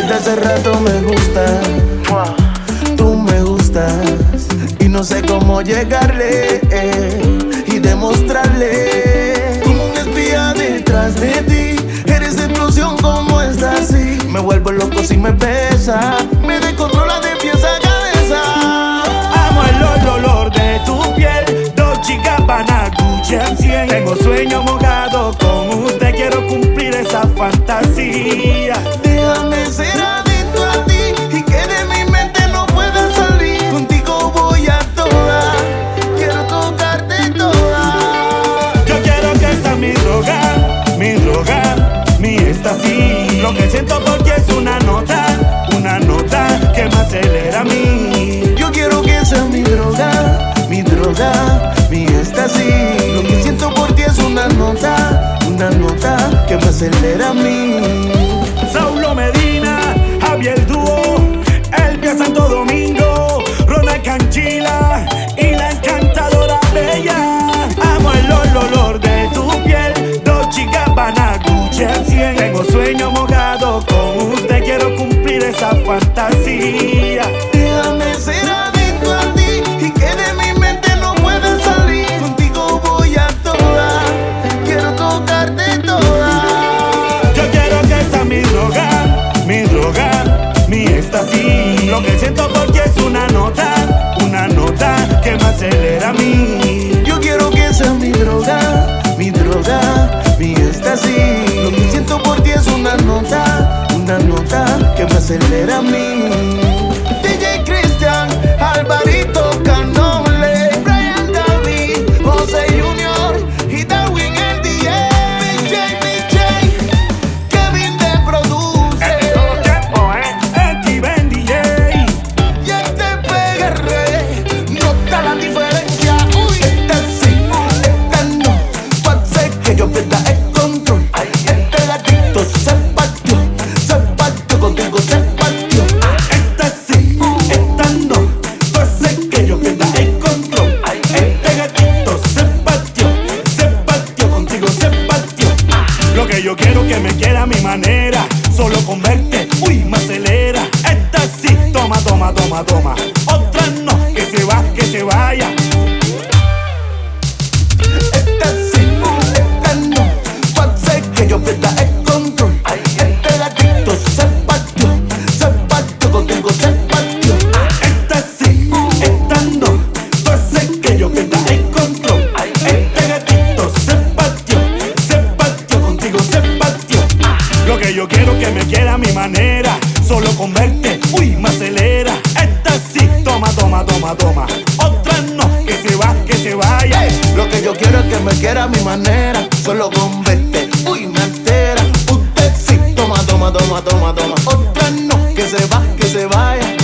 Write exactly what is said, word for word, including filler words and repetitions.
Desde hace rato me gusta, tú me gustas y no sé cómo llegarle eh, y demostrarle. Como un espía detrás de ti, eres de explosión como esta así. Me vuelvo loco si me besas, me descontrola de pies a cabeza. Amo el olor de tu piel, Dolce y Gabbana, Gucci en cien. Tengo sueño mojado con usted, quiero cumplir esa fantasía. Déjame ser adicto a ti y que de mi mente no pueda salir. Contigo voy a toda, quiero tocarte toda. Yo quiero que sea mi droga, mi droga, mi éxtasis. Lo que siento por ti es una nota, una nota que me acelera a mí. Yo quiero que sea mi droga, mi droga, mi éxtasis. Lo que siento por ti es una nota, una nota que me acelera a mí. Saulo Medina, Javier Dúo, Elvia Santo Domingo, Ronald Canchila y la encantadora bella. Amo el olor de tu piel, Dolce y Gabbana, Gucci en cien. Tengo sueño mojado con usted, quiero cumplir esa fantasía. Déjame ser adicto a ti y que de mi mente no pueda salir. Contigo voy a toda, quiero tocarte toda. Yo quiero que sea mi droga, mi droga, mi éxtasis. Lo que siento por ti es una nota, una nota que me acelera a mí. Yo quiero que sea mi droga, mi droga, mi éxtasis. Lo que siento por ti es una nota, una nota que me acelera a mí. D J Cristian, Alvarito Canoble, Brian David, José Junior y Darwin el D J. B J, B J, Kevin te produce. En todo tiempo, eh, Steven D J. Y este P R, nota la diferencia. Uy, esta sí, esta no. Pase que yo pierda el control. Este gatito se partió, se partió, contigo se partió. Esta sí, esta no. Pase que yo pierda el control. Este gatito se partió, se partió, contigo se partió. Lo que yo quiero que me quiera a mi manera, solo con verte, uy, me acelera. Esta sí, toma, toma, toma, toma. Otra no, que se va, que se vaya. Esta sí, esta no. Pase que yo pierda el control. Este gatito se partió, se partió, contigo se partió. Esta sí, esta no. Pase que yo pierda el control. Este gatito se partió, se partió, contigo se partió. Lo que yo quiero que me quiera a mi manera, solo con verte, uy, me acelera. Esta sí, toma, toma, toma, toma. Otra no, que se va, que se vaya. Hey, lo que yo quiero es que me quiera a mi manera, solo con verte, uy, me altera. Usted sí, toma, toma, toma, toma, toma. Otra no, que se va, que se vaya.